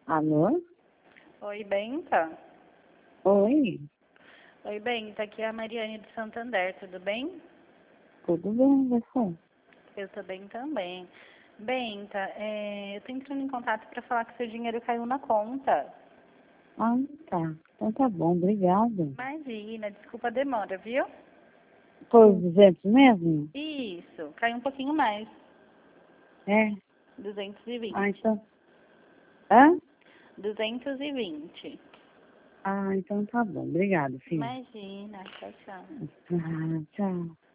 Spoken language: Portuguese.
Alô? Oi, Benta. Oi, Oi, Benta. Aqui é a Mariane do Santander, tudo bem? tudo bem, você? Eu tô bem também. Benta, eu tô entrando em contato para falar que seu dinheiro caiu na conta. Ah, tá. Então tá bom, obrigada. Imagina, desculpa a demora, viu? Foi os 200 mesmo? Isso, caiu um pouquinho mais. É? Ah, 220. então... Hã? 220. Ah, então tá bom, obrigada, filho. Imagina, tchau, tchau. Ah, tchau.